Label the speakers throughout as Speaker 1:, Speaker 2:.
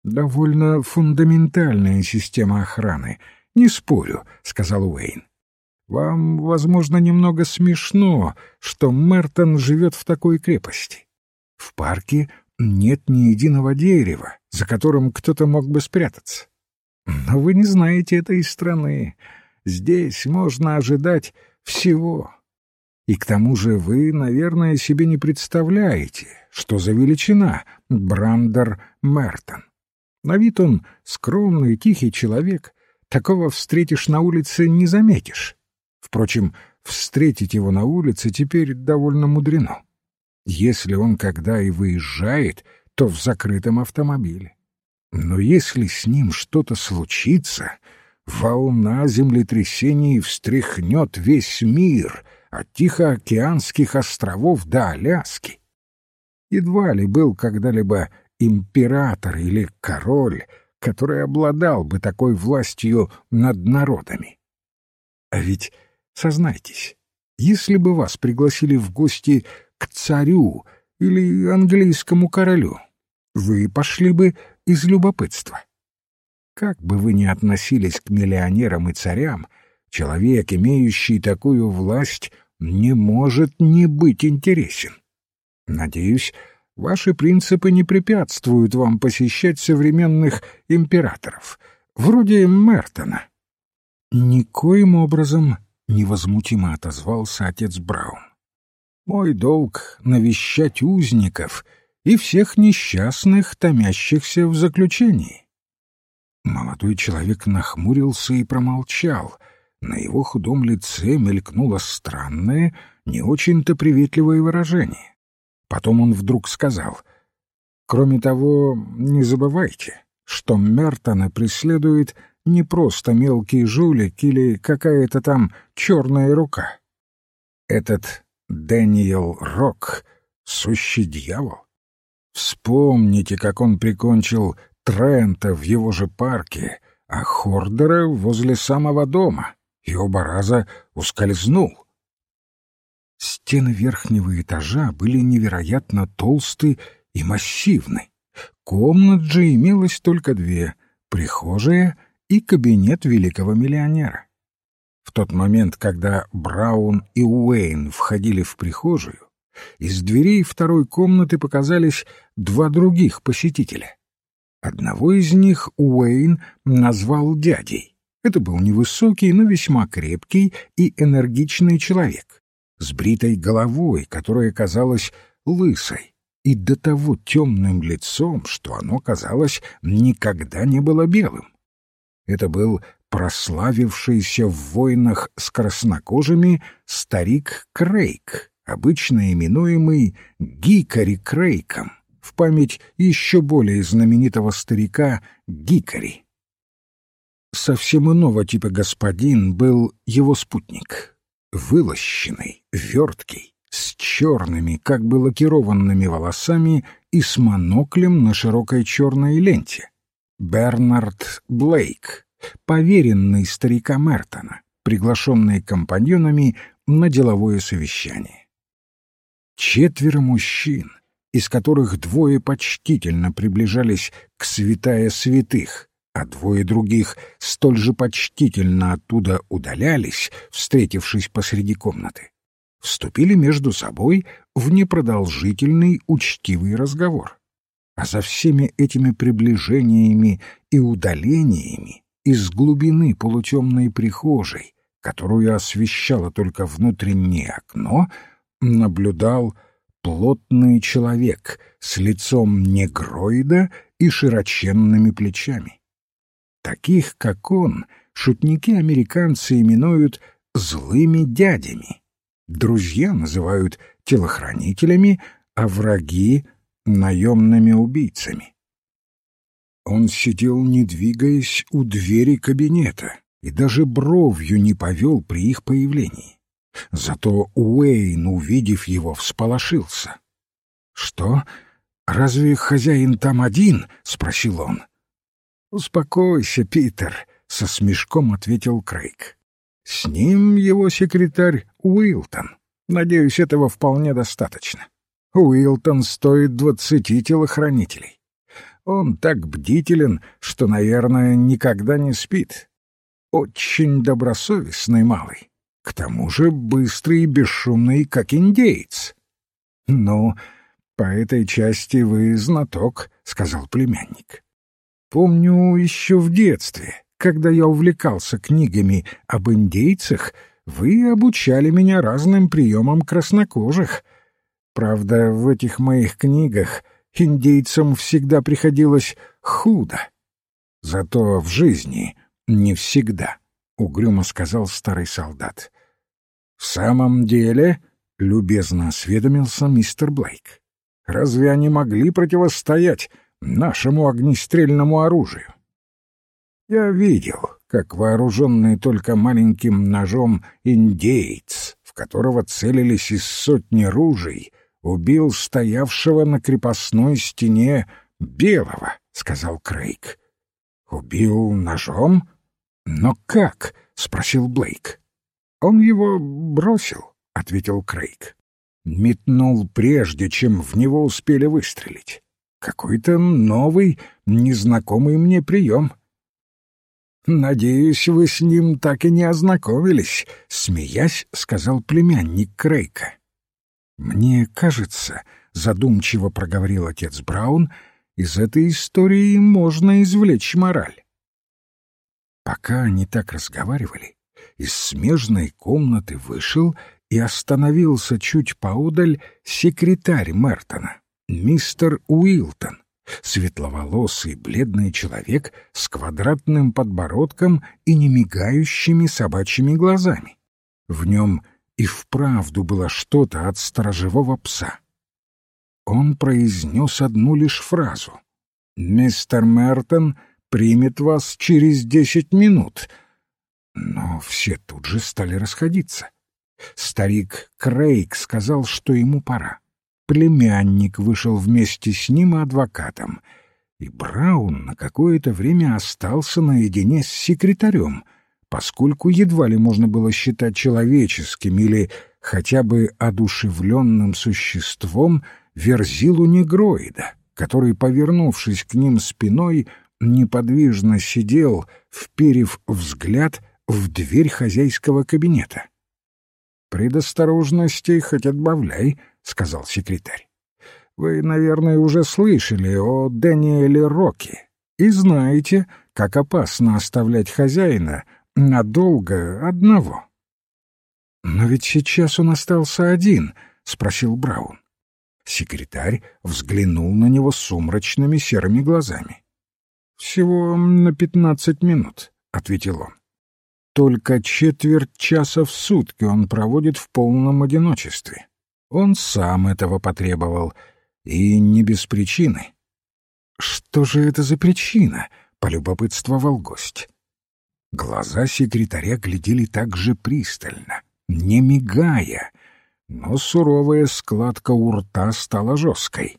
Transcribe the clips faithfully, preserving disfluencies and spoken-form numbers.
Speaker 1: «Довольно фундаментальная система охраны, не спорю», — сказал Уэйн. «Вам, возможно, немного смешно, что Мертон живет в такой крепости. В парке нет ни единого дерева, за которым кто-то мог бы спрятаться. Но вы не знаете этой страны. Здесь можно ожидать всего. И к тому же вы, наверное, себе не представляете, что за величина Брандер Мертон. На вид он скромный, тихий человек. Такого встретишь на улице не заметишь. Впрочем, встретить его на улице теперь довольно мудрено. Если он когда и выезжает, то в закрытом автомобиле. Но если с ним что-то случится, волна землетрясений встряхнет весь мир, от Тихоокеанских островов до Аляски. Едва ли был когда-либо император или король, который обладал бы такой властью над народами. А ведь, сознайтесь, если бы вас пригласили в гости к царю или английскому королю, вы пошли бы из любопытства. Как бы вы ни относились к миллионерам и царям, человек, имеющий такую власть, не может не быть интересен. Надеюсь, ваши принципы не препятствуют вам посещать современных императоров, вроде Мертона. Никоим образом, невозмутимо отозвался отец Браун. Мой долг — навещать узников и всех несчастных, томящихся в заключении. Молодой человек нахмурился и промолчал. На его худом лице мелькнуло странное, не очень-то приветливое выражение. Потом он вдруг сказал: «Кроме того, не забывайте, что Мертона преследует не просто мелкий жулик или какая-то там черная рука. Этот Дэниел Рок — сущий дьявол. Вспомните, как он прикончил Трента в его же парке, а Хордера возле самого дома, и оба раза ускользнул». Стены верхнего этажа были невероятно толсты и массивны. Комнат же имелось только две — прихожая и кабинет великого миллионера. В тот момент, когда Браун и Уэйн входили в прихожую, из дверей второй комнаты показались два других посетителя. Одного из них Уэйн назвал дядей. Это был невысокий, но весьма крепкий и энергичный человек, с бритой головой, которая казалась лысой, и до того темным лицом, что оно, казалось, никогда не было белым. Это был прославившийся в войнах с краснокожими старик Крейг, обычно именуемый Гикари Крейгом, в память еще более знаменитого старика Гикари. Совсем иного типа господин был его спутник. Вылощенный, верткий, с черными, как бы лакированными волосами и с моноклем на широкой черной ленте. Бернард Блейк, поверенный старика Мертона, приглашенный компаньонами на деловое совещание. Четверо мужчин, из которых двое почтительно приближались к святая святых, а двое других столь же почтительно оттуда удалялись, встретившись посреди комнаты, вступили между собой в непродолжительный учтивый разговор. А за всеми этими приближениями и удалениями из глубины полутемной прихожей, которую освещало только внутреннее окно, наблюдал плотный человек с лицом негроида и широченными плечами. Таких, как он, шутники-американцы именуют «злыми дядями». Друзья называют телохранителями, а враги — наемными убийцами. Он сидел, не двигаясь, у двери кабинета и даже бровью не повел при их появлении. Зато Уэйн, увидев его, всполошился. «Что? Разве хозяин там один?» — спросил он. «Успокойся, Питер», — со смешком ответил Крейг. «С ним его секретарь Уилтон. Надеюсь, этого вполне достаточно. Уилтон стоит двадцати телохранителей. Он так бдителен, что, наверное, никогда не спит. Очень добросовестный малый. К тому же быстрый и бесшумный, как индеец. — Ну, по этой части вы знаток, — сказал племянник. — Помню еще в детстве, когда я увлекался книгами об индейцах, вы обучали меня разным приемам краснокожих. Правда, в этих моих книгах индейцам всегда приходилось худо. Зато в жизни не всегда, — угрюмо сказал старый солдат. — В самом деле, — любезно осведомился мистер Блейк, — разве они могли противостоять нашему огнестрельному оружию? Я видел, как вооруженный только маленьким ножом индеец, в которого целились из сотни ружей, убил стоявшего на крепостной стене белого, — сказал Крейг. — Убил ножом? Но как? — спросил Блейк. — Он его бросил, — ответил Крейг. Метнул прежде, чем в него успели выстрелить. Какой-то новый, незнакомый мне прием. — Надеюсь, вы с ним так и не ознакомились, — смеясь, сказал племянник Крейга. — Мне кажется, — задумчиво проговорил отец Браун, — из этой истории можно извлечь мораль. Пока они так разговаривали, из смежной комнаты вышел и остановился чуть поодаль секретарь Мертона, мистер Уилтон, светловолосый бледный человек с квадратным подбородком и немигающими собачьими глазами. В нем и вправду было что-то от сторожевого пса. Он произнес одну лишь фразу: «Мистер Мертон примет вас через десять минут». Но все тут же стали расходиться. Старик Крейг сказал, что ему пора. Племянник вышел вместе с ним и адвокатом, и Браун на какое-то время остался наедине с секретарем, поскольку едва ли можно было считать человеческим или хотя бы одушевленным существом Верзилу негроида, который, повернувшись к ним спиной, неподвижно сидел, вперев взгляд в дверь хозяйского кабинета. «Предосторожности хоть отбавляй», — сказал секретарь. «Вы, наверное, уже слышали о Дэниеле Роке и знаете, как опасно оставлять хозяина надолго одного». «Но ведь сейчас он остался один», — спросил Браун. Секретарь взглянул на него сумрачными серыми глазами. «Всего на пятнадцать минут», — ответил он. «Только четверть часа в сутки он проводит в полном одиночестве. Он сам этого потребовал, и не без причины». «Что же это за причина?» — полюбопытствовал гость. Глаза секретаря глядели так же пристально, не мигая, но суровая складка у рта стала жесткой.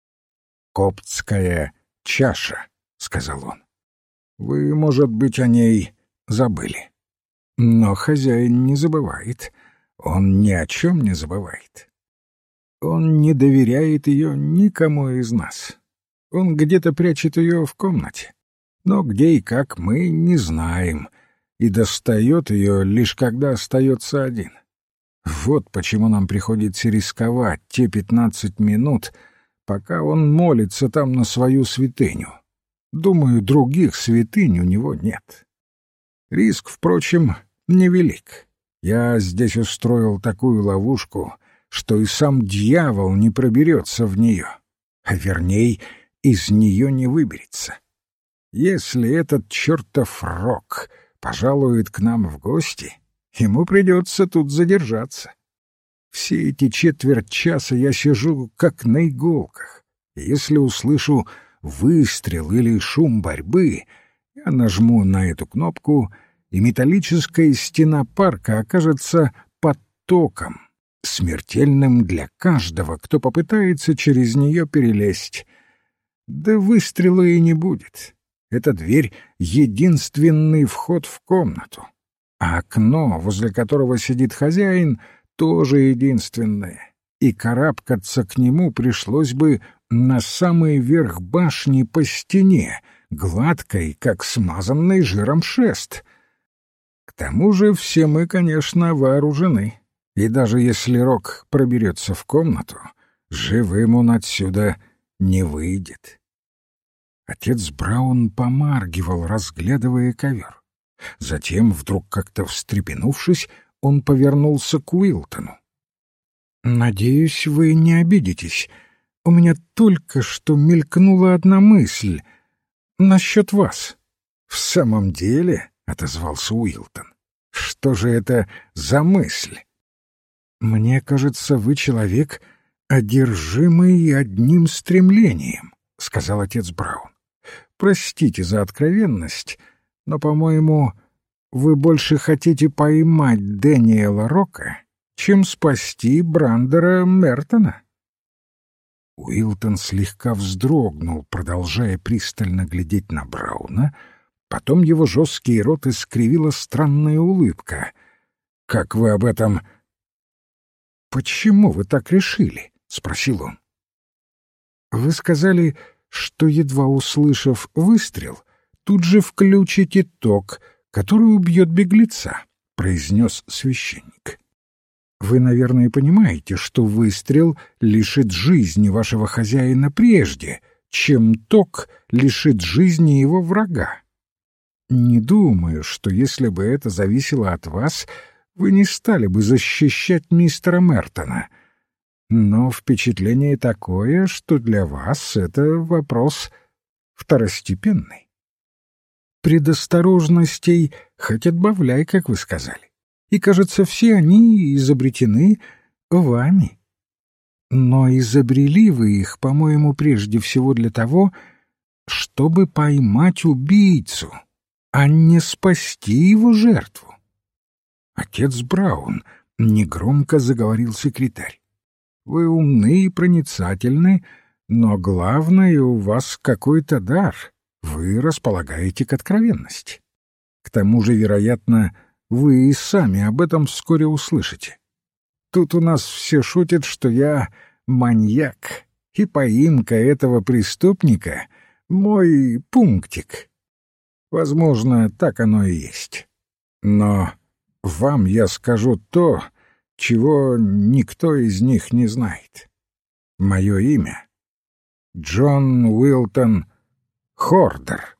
Speaker 1: «Коптская чаша», — сказал он. «Вы, может быть, о ней забыли. Но хозяин не забывает. Он ни о чем не забывает. Он не доверяет ее никому из нас. Он где-то прячет ее в комнате. Но где и как мы не знаем, и достает ее лишь когда остается один. Вот почему нам приходится рисковать те пятнадцать минут, пока он молится там на свою святыню. Думаю, других святынь у него нет. Риск, впрочем, невелик. Я здесь устроил такую ловушку, что и сам дьявол не проберется в нее, а верней, из нее не выберется. Если этот чертов Рок пожалует к нам в гости, ему придется тут задержаться. Все эти четверть часа я сижу как на иголках. Если услышу выстрел или шум борьбы, я нажму на эту кнопку, и металлическая стена парка окажется потоком, смертельным для каждого, кто попытается через нее перелезть. Да выстрела и не будет. Эта дверь — единственный вход в комнату, а окно, возле которого сидит хозяин, тоже единственное, и карабкаться к нему пришлось бы на самый верх башни по стене, гладкой, как смазанный жиром шест. К тому же все мы, конечно, вооружены, и даже если Рок проберется в комнату, живым он отсюда не выйдет. Отец Браун помаргивал, разглядывая ковер. Затем, вдруг как-то встрепенувшись, он повернулся к Уилтону. «Надеюсь, вы не обидитесь. У меня только что мелькнула одна мысль насчет вас». «В самом деле?» — отозвался Уилтон. «Что же это за мысль?» «Мне кажется, вы человек, одержимый одним стремлением», — сказал отец Браун. «Простите за откровенность, но, по-моему, вы больше хотите поймать Дэниела Рока, чем спасти Брандера Мертона». Уилтон слегка вздрогнул, продолжая пристально глядеть на Брауна. Потом его жесткий рот искривила странная улыбка. «Как вы об этом...» «Почему вы так решили?» — спросил он. «Вы сказали, что, едва услышав выстрел, тут же включите ток, который убьет беглеца», — произнес священник. «Вы, наверное, понимаете, что выстрел лишит жизни вашего хозяина прежде, чем ток лишит жизни его врага. Не думаю, что если бы это зависело от вас, вы не стали бы защищать мистера Мертона. Но впечатление такое, что для вас это вопрос второстепенный. Предосторожностей хоть отбавляй, как вы сказали. И, кажется, все они изобретены вами. Но изобрели вы их, по-моему, прежде всего для того, чтобы поймать убийцу, а не спасти его жертву. «Отец Браун», — негромко заговорил секретарь, — «вы умны и проницательны, но главное, у вас какой-то дар, вы располагаете к откровенности. К тому же, вероятно, вы и сами об этом вскоре услышите. Тут у нас все шутят, что я маньяк, и поимка этого преступника — мой пунктик. Возможно, так оно и есть. Но вам я скажу то, чего никто из них не знает. Мое имя — Джон Уилтон Хордер».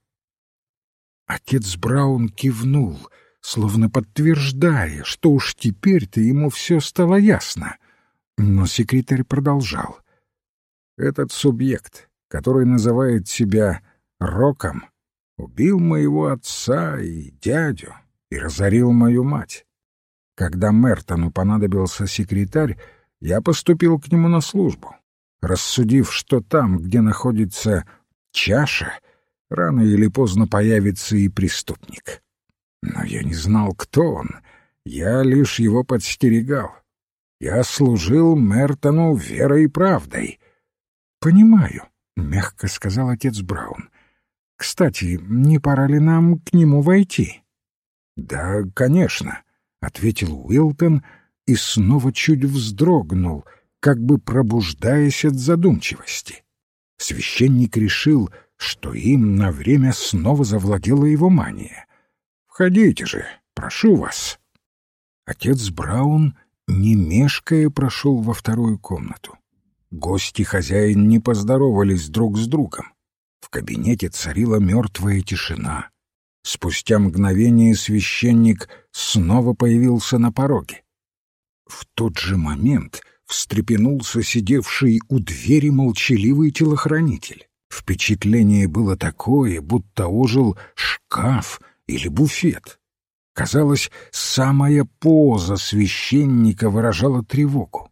Speaker 1: Отец Браун кивнул, словно подтверждая, что уж теперь-то ему все стало ясно. Но секретарь продолжал. «Этот субъект, который называет себя Роком, убил моего отца и дядю и разорил мою мать. Когда Мертону понадобился секретарь, я поступил к нему на службу, рассудив, что там, где находится чаша, рано или поздно появится и преступник. Но я не знал, кто он, я лишь его подстерегал. Я служил Мертону верой и правдой». «Понимаю», — мягко сказал отец Браун. «Кстати, не пора ли нам к нему войти?» «Да, конечно», — ответил Уилтон и снова чуть вздрогнул, как бы пробуждаясь от задумчивости. Священник решил, что им на время снова завладела его мания. «Входите же, прошу вас». Отец Браун, не мешкая, прошел во вторую комнату. Гость и хозяин не поздоровались друг с другом. В кабинете царила мертвая тишина. Спустя мгновение священник снова появился на пороге. В тот же момент встрепенулся сидевший у двери молчаливый телохранитель. Впечатление было такое, будто ожил шкаф или буфет. Казалось, самая поза священника выражала тревогу.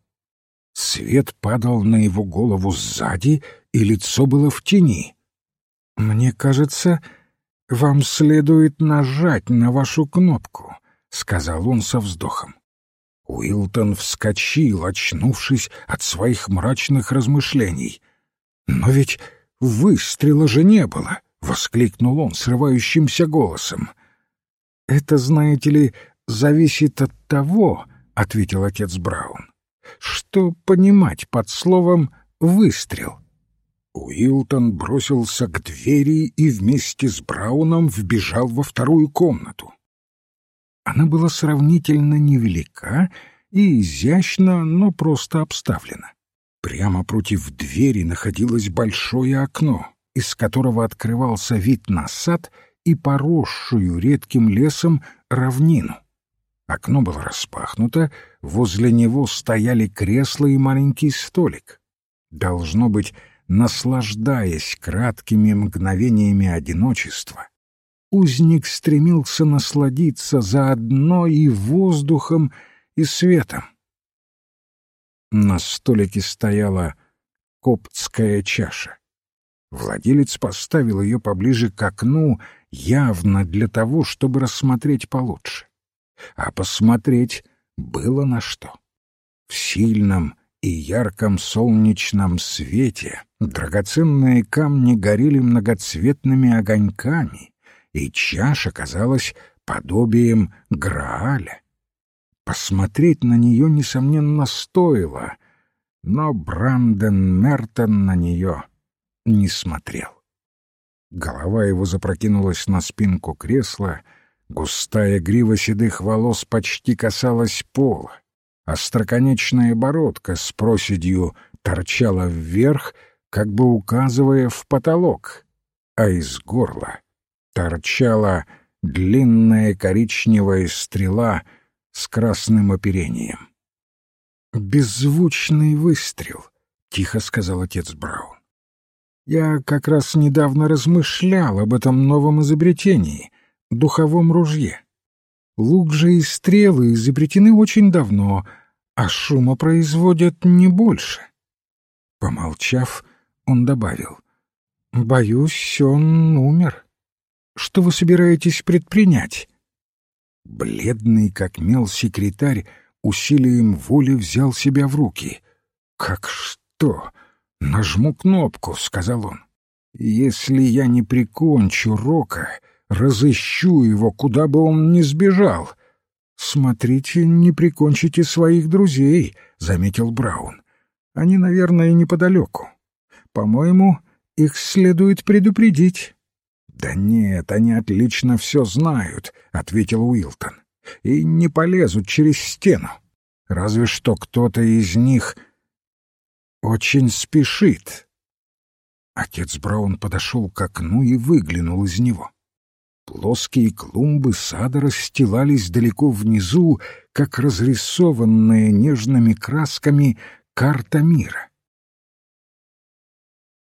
Speaker 1: Свет падал на его голову сзади, и лицо было в тени. «Мне кажется, вам следует нажать на вашу кнопку», — сказал он со вздохом. Уилтон вскочил, очнувшись от своих мрачных размышлений. «Но ведь выстрела же не было!» — воскликнул он срывающимся голосом. «Это, знаете ли, зависит от того, — ответил отец Браун, — что понимать под словом «выстрел». Уилтон бросился к двери и вместе с Брауном вбежал во вторую комнату. Она была сравнительно невелика и изящно, но просто обставлена. Прямо против двери находилось большое окно, из которого открывался вид на сад и поросшую редким лесом равнину. Окно было распахнуто, возле него стояли кресло и маленький столик. Должно быть, наслаждаясь краткими мгновениями одиночества, узник стремился насладиться заодно и воздухом, и светом. На столике стояла коптская чаша. Владелец поставил ее поближе к окну, явно для того, чтобы рассмотреть получше. А посмотреть было на что. В сильном и ярком солнечном свете драгоценные камни горели многоцветными огоньками, и чаша казалась подобием Грааля. Посмотреть на нее, несомненно, стоило, но Бранден Мертон на нее не смотрел. Голова его запрокинулась на спинку кресла, густая грива седых волос почти касалась пола, остроконечная бородка с проседью торчала вверх, как бы указывая в потолок, а из горла торчала длинная коричневая стрела с красным оперением. «Беззвучный выстрел», — тихо сказал отец Браун. «Я как раз недавно размышлял об этом новом изобретении — духовом ружье. Лук же и стрелы изобретены очень давно, а шума производят не больше». Помолчав, он добавил: «Боюсь, он умер. Что вы собираетесь предпринять?» Бледный, как мел, секретарь усилием воли взял себя в руки. «Как что? Нажму кнопку», — сказал он. «Если я не прикончу Рока, разыщу его, куда бы он ни сбежал». «Смотрите, не прикончите своих друзей», — заметил Браун. «Они, наверное, неподалеку. По-моему, их следует предупредить». «Да нет, они отлично все знают», — ответил Уилтон, — «и не полезут через стену. Разве что кто-то из них очень спешит». Отец Браун подошел к окну и выглянул из него. Плоские клумбы сада расстилались далеко внизу, как разрисованная нежными красками карта мира.